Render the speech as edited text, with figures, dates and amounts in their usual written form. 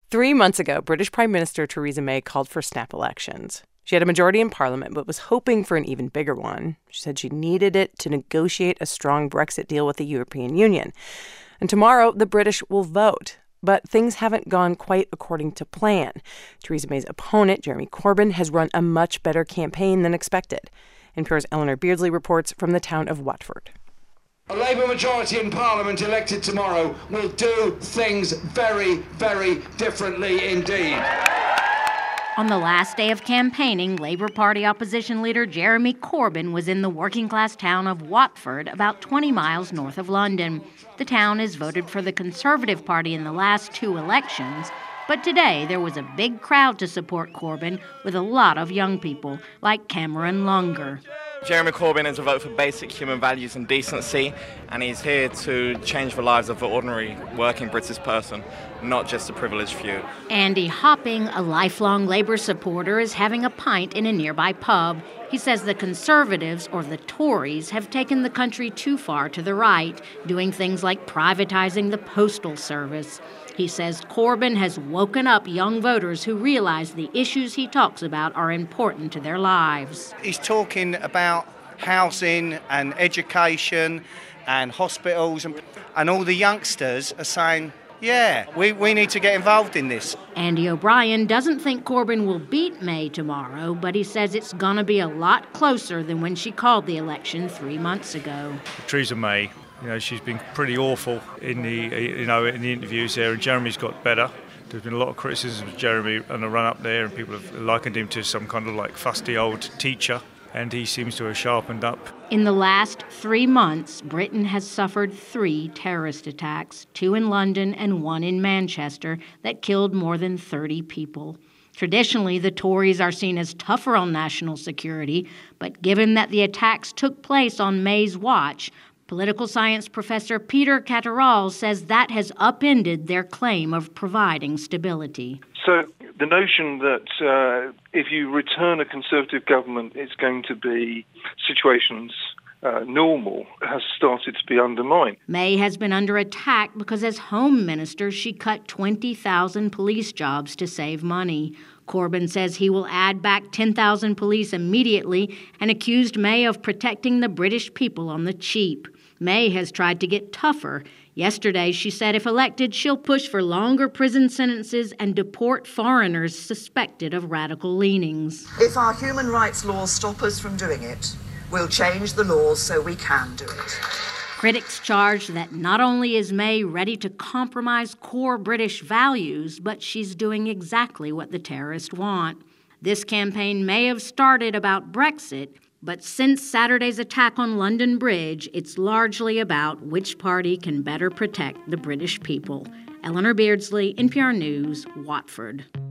3 months ago, British Prime Minister Theresa May called for snap elections. She had a majority in Parliament, but was hoping for an even bigger one. She said she needed it to negotiate a strong Brexit deal with the European Union. And tomorrow, the British will vote. But things haven't gone quite according to plan. Theresa May's opponent, Jeremy Corbyn, has run a much better campaign than expected. NPR's Eleanor Beardsley reports from the town of Watford. A Labour majority in Parliament elected tomorrow will do things very, very differently indeed. On the last day of campaigning, Labour Party opposition leader Jeremy Corbyn was in the working-class town of Watford, about 20 miles north of London. The town has voted for the Conservative Party in the last 2 elections, but today there was a big crowd to support Corbyn with a lot of young people, like Cameron Longer. Jeremy Corbyn is a vote for basic human values and decency, and he's here to change the lives of the ordinary working British person, not just a privileged few. Andy Hopping, a lifelong Labour supporter, is having a pint in a nearby pub. He says the Conservatives, or the Tories, have taken the country too far to the right, doing things like privatising the postal service. He says Corbyn has woken up young voters who realize the issues he talks about are important to their lives. He's talking about housing and education and hospitals, and all the youngsters are saying, yeah, we need to get involved in this. Andy O'Brien doesn't think Corbyn will beat May tomorrow, but he says it's going to be a lot closer than when she called the election 3 months ago. Theresa May, she's been pretty awful in the interviews there, and Jeremy's got better. There's been a lot of criticism of Jeremy on the run up there, and people have likened him to some kind of like fusty old teacher, and he seems to have sharpened up. In the last 3 months, Britain has suffered 3 terrorist attacks, 2 in London and 1 in Manchester, that killed more than 30 people. Traditionally, the Tories are seen as tougher on national security, but given that the attacks took place on May's watch, political science professor Peter Catterall says that has upended their claim of providing stability. So the notion that if you return a Conservative government, it's going to be situations normal has started to be undermined. May has been under attack because as Home Minister, she cut 20,000 police jobs to save money. Corbyn says he will add back 10,000 police immediately and accused May of protecting the British people on the cheap. May has tried to get tougher. Yesterday, she said if elected, she'll push for longer prison sentences and deport foreigners suspected of radical leanings. If our human rights laws stop us from doing it, we'll change the laws so we can do it. Critics charge that not only is May ready to compromise core British values, but she's doing exactly what the terrorists want. This campaign may have started about Brexit, but since Saturday's attack on London Bridge, it's largely about which party can better protect the British people. Eleanor Beardsley, NPR News, Watford.